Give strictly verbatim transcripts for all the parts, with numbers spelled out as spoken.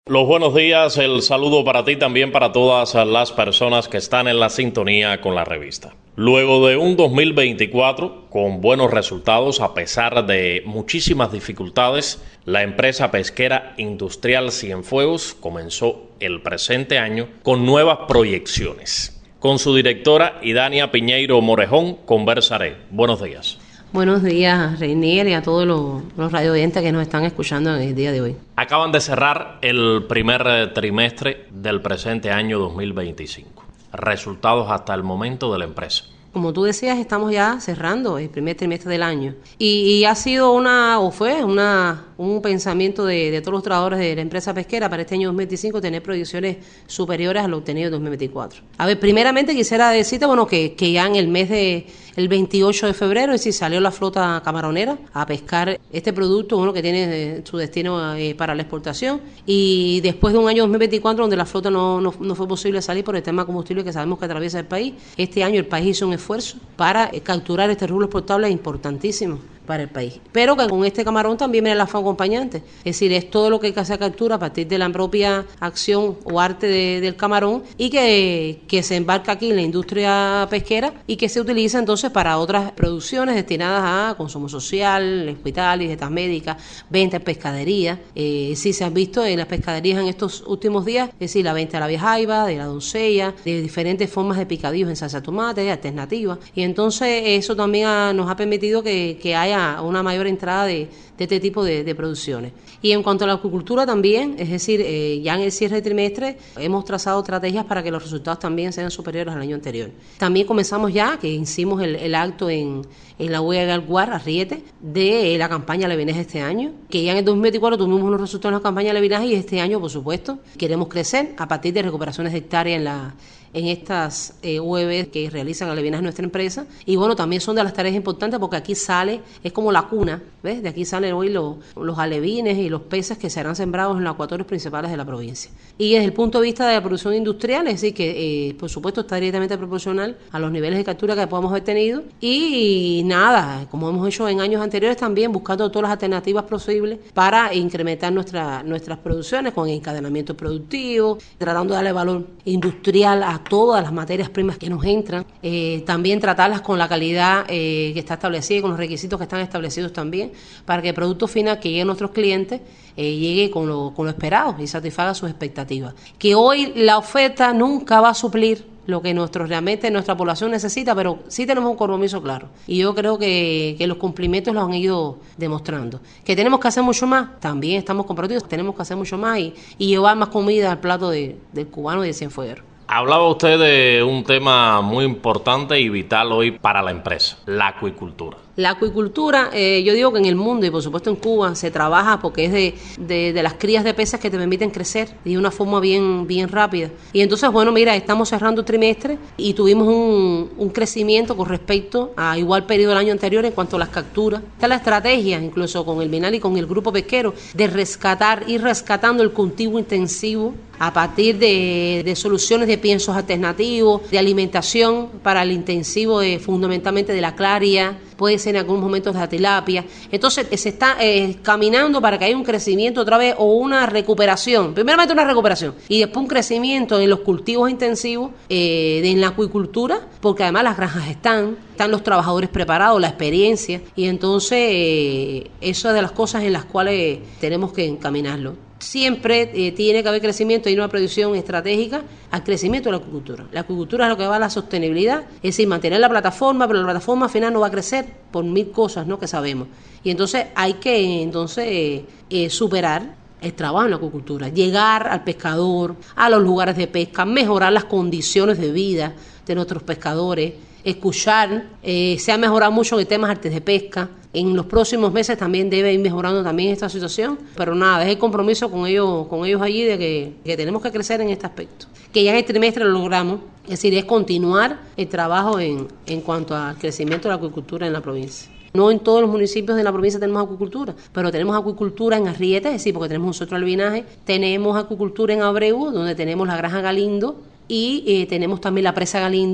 Los buenos días, el saludo para ti, también para todas las personas que están en la sintonía con la revista. Luego de un dos mil veinticuatro con buenos resultados a pesar de muchísimas dificultades, la empresa pesquera industrial Cienfuegos comenzó el presente año con nuevas proyecciones. Con su directora Idania Piñeiro Morejón conversaré. Buenos días. Buenos días, Reinier, y a todos los, los radio oyentes que nos están escuchando en el día de hoy. Acaban de cerrar el primer trimestre del presente año dos mil veinticinco. Resultados hasta el momento de la empresa. Como tú decías, estamos ya cerrando el primer trimestre del año. Y, y ha sido una, o fue una, un pensamiento de, de todos los trabajadores de la empresa pesquera para este año dos mil veinticinco tener proyecciones superiores a lo obtenido en dos mil veinticuatro. A ver, primeramente quisiera decirte, bueno, que, que ya en el mes de el veintiocho de febrero, es decir, salió la flota camaronera a pescar este producto, bueno, que tiene su destino eh, para la exportación. Y después de un año dos mil veinticuatro donde la flota no, no, no fue posible salir por el tema combustible que sabemos que atraviesa el país, este año el país hizo un esfuerzo para eh, capturar este rubro exportable importantísimo para el país. Pero que con este camarón también viene la F A O acompañante. Es decir, es todo lo que hay que hacer captura a partir de la propia acción o arte de, del camarón y que, que se embarca aquí en la industria pesquera y que se utiliza entonces para otras producciones destinadas a consumo social, hospital y dietas médicas, venta en pescadería. Eh, sí se han visto en las pescaderías en estos últimos días, es decir, la venta de la viejaiba, de la doncella, de diferentes formas de picadillos en salsa de tomate, alternativas. Y entonces eso también ha, nos ha permitido que, que haya una mayor entrada de, de este tipo de, de producciones. Y en cuanto a la acuicultura también, es decir, eh, ya en el cierre de trimestre hemos trazado estrategias para que los resultados también sean superiores al año anterior. También comenzamos ya, que hicimos el, el acto en, en la U E A Galguar, Arriete, de la campaña Levinaje este año, que ya en el dos mil veinticuatro tuvimos unos resultados en la campaña Levinaje y este año, por supuesto, queremos crecer a partir de recuperaciones de hectáreas en la en estas eh, U E B que realizan alevinaje nuestra empresa. Y bueno, también son de las tareas importantes porque aquí sale, es como la cuna, ¿ves? De aquí salen hoy los, los alevines y los peces que serán sembrados en los acuatorios principales de la provincia. Y desde el punto de vista de la producción industrial, es decir, que eh, por supuesto está directamente proporcional a los niveles de captura que podamos haber tenido. Y, y nada, como hemos hecho en años anteriores también, buscando todas las alternativas posibles para incrementar nuestra, nuestras producciones con encadenamiento productivo, tratando de darle valor industrial a todas las materias primas que nos entran, eh, también tratarlas con la calidad eh, que está establecida y con los requisitos que están establecidos también, para que el producto final que llegue a nuestros clientes eh, llegue con lo, con lo esperado y satisfaga sus expectativas. Que hoy la oferta nunca va a suplir lo que nuestro, realmente nuestra población necesita, pero sí tenemos un compromiso claro. Y yo creo que, que los cumplimientos los han ido demostrando. ¿Que tenemos que hacer mucho más? También estamos comprometidos, tenemos que hacer mucho más y, y llevar más comida al plato de, del cubano y del cienfueguero. Hablaba usted de un tema muy importante y vital hoy para la empresa, la acuicultura. La acuicultura, eh, yo digo que en el mundo y por supuesto en Cuba se trabaja porque es de, de, de las crías de peces que te permiten crecer de una forma bien, bien rápida. Y entonces, bueno, mira, estamos cerrando el trimestre y tuvimos un, un crecimiento con respecto a igual periodo del año anterior en cuanto a las capturas. Está la estrategia, incluso con el Minal y con el grupo pesquero, de rescatar, ir rescatando el cultivo intensivo a partir de, de soluciones de piensos alternativos, de alimentación para el intensivo de, fundamentalmente de la claria, puede ser en algunos momentos de la tilapia. Entonces se está eh, caminando para que haya un crecimiento otra vez o una recuperación, primeramente una recuperación y después un crecimiento en los cultivos intensivos, eh, de, en la acuicultura, porque además las granjas están, están los trabajadores preparados, la experiencia, y entonces eh, eso es de las cosas en las cuales tenemos que encaminarlo. Siempre eh, tiene que haber crecimiento y una predicción estratégica al crecimiento de la acuicultura. La acuicultura es lo que va a la sostenibilidad, es decir, mantener la plataforma, pero la plataforma al final no va a crecer por mil cosas, ¿no?, que sabemos. Y entonces hay que entonces eh, eh, superar el trabajo en la acuicultura, llegar al pescador, a los lugares de pesca, mejorar las condiciones de vida de nuestros pescadores, escuchar, eh, se ha mejorado mucho en temas artes de pesca. En los próximos meses también debe ir mejorando también esta situación, pero nada, es el compromiso con ellos, con ellos allí de que, que tenemos que crecer en este aspecto. Que ya en el trimestre lo logramos, es decir, es continuar el trabajo en, en cuanto al crecimiento de la acuicultura en la provincia. No en todos los municipios de la provincia tenemos acuicultura, pero tenemos acuicultura en Arrieta, es decir, porque tenemos un centro de alevinaje, tenemos acuicultura en Abreu, donde tenemos la granja Galindo, y eh, tenemos también la presa Galindo,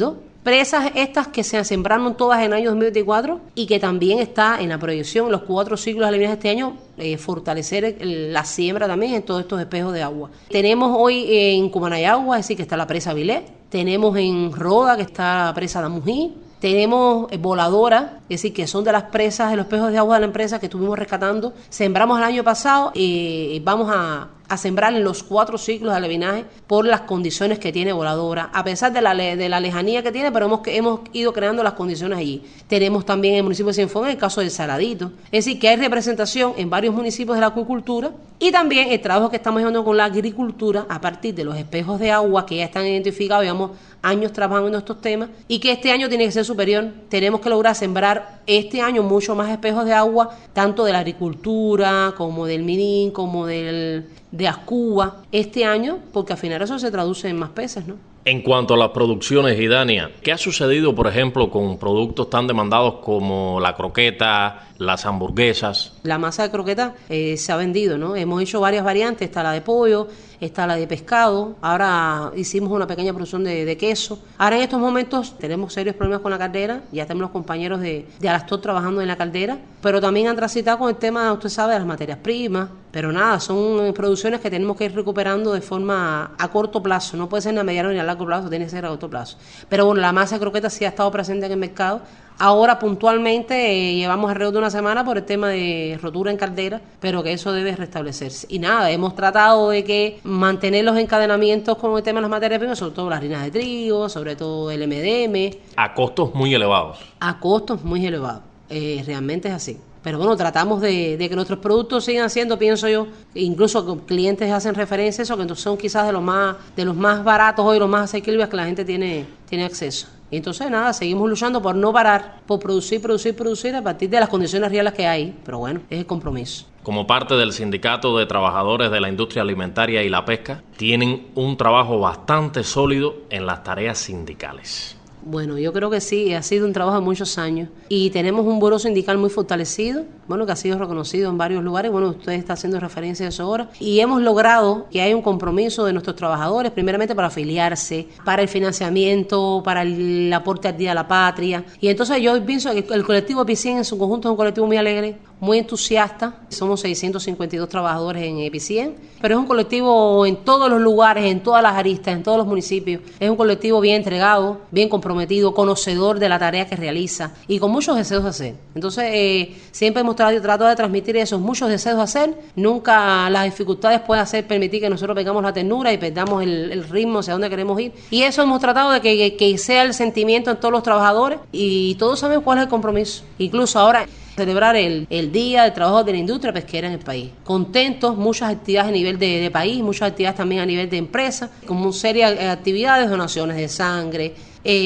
Presas estas que se sembraron todas en el año dos mil veinticuatro y que también está en la proyección, los cuatro ciclos alevinaje este año, eh, fortalecer el, la siembra también en todos estos espejos de agua. Tenemos hoy eh, en Cumanayagua, es decir, que está la presa Vilé, tenemos en Roda, que está la presa Damují, tenemos eh, Voladora, es decir, que son de las presas de los espejos de agua de la empresa que estuvimos rescatando. Sembramos el año pasado y vamos a, a sembrar en los cuatro ciclos de alevinaje por las condiciones que tiene Voladora, a pesar de la, de la lejanía que tiene, pero hemos, hemos ido creando las condiciones allí. Tenemos también en el municipio de Cienfuegos el caso del Saladito, es decir, que hay representación en varios municipios de la acuicultura y también el trabajo que estamos haciendo con la agricultura a partir de los espejos de agua que ya están identificados, digamos, años trabajando en estos temas y que este año tiene que ser superior. Tenemos que lograr sembrar este año mucho más espejos de agua, tanto de la agricultura como del mirín, como del, de Ascuba, este año, porque al final eso se traduce en más peces, ¿no? En cuanto a las producciones, Idania, ¿qué ha sucedido, por ejemplo, con productos tan demandados como la croqueta, las hamburguesas? La masa de croqueta eh, se ha vendido, ¿no? Hemos hecho varias variantes, está la de pollo, está la de pescado, ahora hicimos una pequeña producción de, de queso. Ahora en estos momentos tenemos serios problemas con la caldera, ya tenemos los compañeros de, de Alastor trabajando en la caldera, pero también han transitado con el tema, usted sabe, de las materias primas, pero nada, son producciones que tenemos que ir recuperando de forma a, a corto plazo, no puede ser ni a mediano ni a largo plazo, tiene que ser a corto plazo. Pero bueno, la masa de croqueta sí ha estado presente en el mercado. Ahora puntualmente eh, llevamos alrededor de una semana por el tema de rotura en caldera, pero que eso debe restablecerse. Y nada, hemos tratado de que mantener los encadenamientos con el tema de las materias primas, sobre todo las harinas de trigo, sobre todo el eme de eme. A costos muy elevados. A costos muy elevados, eh, realmente es así. Pero bueno, tratamos de, de que nuestros productos sigan siendo, pienso yo, incluso clientes hacen referencia a eso, que son quizás de los más de los más baratos hoy, los más asequibles que la gente tiene, tiene acceso. Y entonces nada, seguimos luchando por no parar, por producir, producir, producir a partir de las condiciones reales que hay. Pero bueno, es el compromiso. Como parte del Sindicato de Trabajadores de la Industria Alimentaria y la Pesca, tienen un trabajo bastante sólido en las tareas sindicales. Bueno, yo creo que sí, ha sido un trabajo de muchos años y tenemos un buró sindical muy fortalecido, bueno, que ha sido reconocido en varios lugares, bueno, usted está haciendo referencia a eso ahora, y hemos logrado que haya un compromiso de nuestros trabajadores, primeramente para afiliarse, para el financiamiento, para el aporte al Día de la Patria, y entonces yo pienso que el colectivo Epicien en su conjunto es un colectivo muy alegre, muy entusiasta, somos seiscientos cincuenta y dos trabajadores en Epicien, pero es un colectivo en todos los lugares, en todas las aristas, en todos los municipios, es un colectivo bien entregado, bien comprometido, conocedor de la tarea que realiza y con muchos deseos de hacer. Entonces, eh, siempre hemos tratado de transmitir esos muchos deseos de hacer, nunca las dificultades pueden hacer permitir que nosotros perdamos la ternura y perdamos el, el ritmo hacia donde queremos ir, y eso hemos tratado de que, que, que sea el sentimiento en todos los trabajadores y todos sabemos cuál es el compromiso, incluso ahora celebrar el, el Día del Trabajo de la Industria Pesquera en el país. Contentos, muchas actividades a nivel de, de país, muchas actividades también a nivel de empresa, como serias actividades, donaciones de sangre,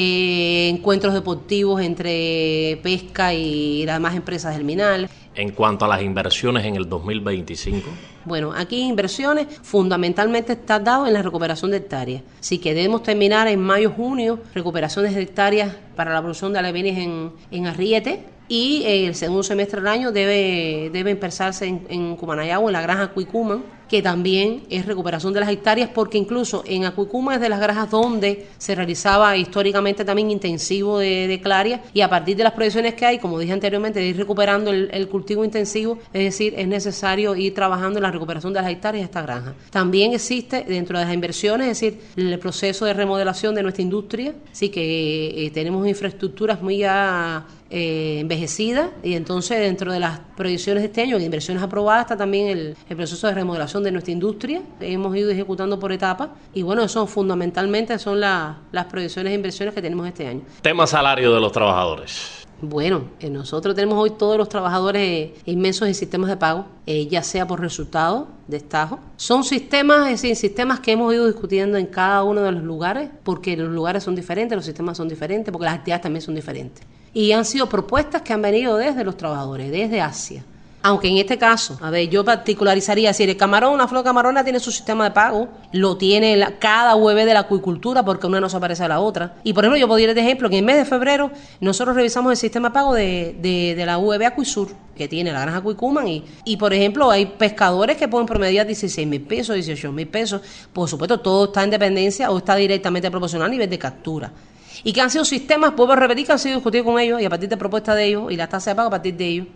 eh, encuentros deportivos entre pesca y las demás empresas del Minal. En cuanto a las inversiones en el dos mil veinticinco. Bueno, aquí inversiones fundamentalmente están dadas en la recuperación de hectáreas. Así que debemos terminar en mayo, junio, recuperaciones de hectáreas para la producción de alevines en, en Arriete. Y eh, el segundo semestre del año debe, debe empezarse en, en Cumanayagua, en la granja Acuicuman, que también es recuperación de las hectáreas, porque incluso en Acuicuman es de las granjas donde se realizaba históricamente también intensivo de, de claria, y a partir de las proyecciones que hay, como dije anteriormente, de ir recuperando el, el cultivo intensivo, es decir, es necesario ir trabajando en la recuperación de las hectáreas de esta granja. También existe dentro de las inversiones, es decir, el proceso de remodelación de nuestra industria, así que eh, tenemos infraestructuras muy ya Eh, envejecida, y entonces dentro de las proyecciones de este año, de inversiones aprobadas, está también el, el proceso de remodelación de nuestra industria. Hemos ido ejecutando por etapas y bueno, eso fundamentalmente son la, las proyecciones de inversiones que tenemos este año. Tema salario de los trabajadores. Bueno, eh, nosotros tenemos hoy todos los trabajadores eh, inmensos en sistemas de pago, eh, ya sea por resultado de estajo. Son sistemas, es decir, sistemas que hemos ido discutiendo en cada uno de los lugares, porque los lugares son diferentes, los sistemas son diferentes, porque las actividades también son diferentes. Y han sido propuestas que han venido desde los trabajadores, desde Asia. Aunque en este caso, a ver, yo particularizaría, si el camarón, una flor camarona tiene su sistema de pago, lo tiene la, cada U E B de la acuicultura, porque una no se parece a la otra. Y por ejemplo, yo podría dar de ejemplo que en el mes de febrero nosotros revisamos el sistema de pago de, de, de la U E B Acuisur, que tiene la granja Acuicuman, y, y por ejemplo hay pescadores que pueden promediar dieciséis mil pesos, dieciocho mil pesos. Por supuesto, todo está en dependencia o está directamente proporcional a nivel de captura. y que han sido sistemas, puedo repetir, que han sido discutidos con ellos y a partir de propuestas de ellos y las tasas de pago a partir de ellos.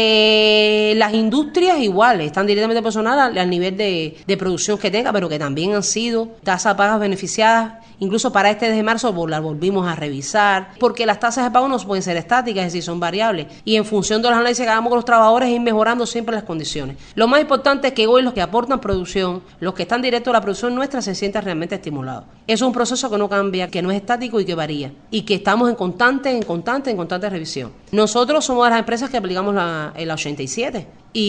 Eh, las industrias iguales, están directamente personales al, al nivel de, de producción que tenga, pero que también han sido tasas de pago beneficiadas. Incluso para este de marzo las volvimos a revisar, porque las tasas de pago no pueden ser estáticas, es decir, son variables. Y en función de los análisis que hagamos con los trabajadores, ir mejorando siempre las condiciones. Lo más importante es que hoy los que aportan producción, los que están directos a la producción nuestra, se sientan realmente estimulados. Eso es un proceso que no cambia, que no es estático y que varía. Y que estamos en constante, en constante, en constante revisión. Nosotros somos de las empresas que aplicamos la, la ochenta y siete.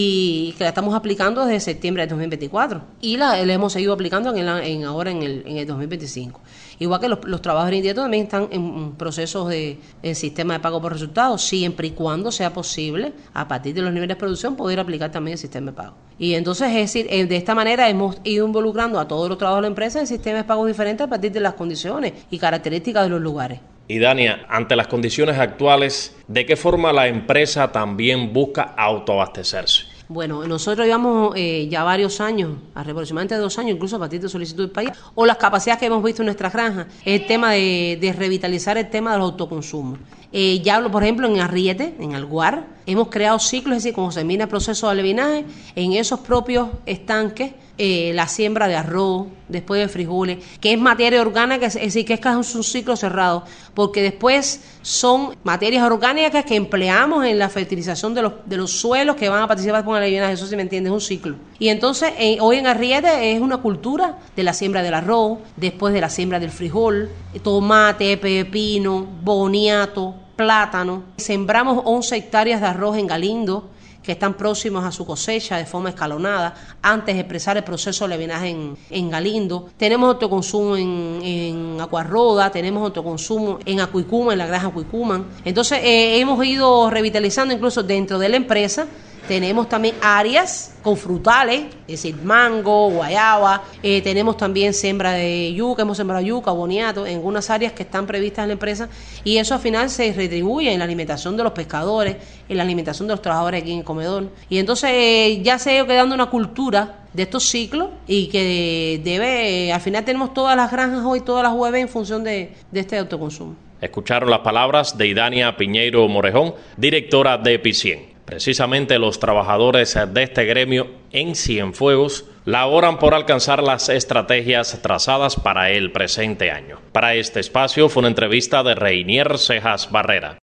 Y que la estamos aplicando desde septiembre de dos mil veinticuatro y la, la hemos seguido aplicando en, el, en ahora en el, en el dos mil veinticinco. Igual que los, los trabajadores indirectos también están en procesos de en sistema de pago por resultados, siempre y cuando sea posible, a partir de los niveles de producción, poder aplicar también el sistema de pago. Y entonces, es decir, de esta manera hemos ido involucrando a todos los trabajadores de la empresa en sistemas de pagos diferentes a partir de las condiciones y características de los lugares. Y Dania, ante las condiciones actuales, ¿de qué forma la empresa también busca autoabastecerse? Bueno, nosotros llevamos eh, ya varios años, aproximadamente dos años, incluso a partir de solicitud del país, o las capacidades que hemos visto en nuestras granjas, es el tema de, de revitalizar el tema del autoconsumo. Eh, ya hablo, por ejemplo, en Arriete, en Alguar, hemos creado ciclos, es decir, cuando se termina el proceso de alevinaje, en esos propios estanques, eh, la siembra de arroz, después de frijoles, que es materia orgánica, es decir, que es casi un ciclo cerrado, porque después son materias orgánicas que empleamos en la fertilización de los, de los suelos que van a participar con el alevinaje, eso sí me entiende, es un ciclo. Y entonces, eh, hoy en Arriete es una cultura de la siembra del arroz, después de la siembra del frijol, tomate, pepino, boniato, plátano. Sembramos once hectáreas de arroz en Galindo, que están próximos a su cosecha de forma escalonada, antes de empezar el proceso de alevinaje en, en Galindo. Tenemos autoconsumo en, en Aguarroda, tenemos autoconsumo en Acuicuma, en la granja Acuicuman. Entonces, eh, hemos ido revitalizando incluso dentro de la empresa. Tenemos también áreas con frutales, es decir, mango, guayaba. Eh, tenemos también siembra de yuca, hemos sembrado yuca, boniato, en algunas áreas que están previstas en la empresa. Y eso al final se retribuye en la alimentación de los pescadores, en la alimentación de los trabajadores aquí en el comedor. Y entonces eh, ya se ha ido quedando una cultura de estos ciclos y que debe, al final tenemos todas las granjas hoy, todas las U E B en función de, de este autoconsumo. Escucharon las palabras de Idania Piñeiro Morejón, directora de Epicien. Precisamente los trabajadores de este gremio en Cienfuegos laboran por alcanzar las estrategias trazadas para el presente año. Para este espacio fue una entrevista de Reinier Cejas Barrera.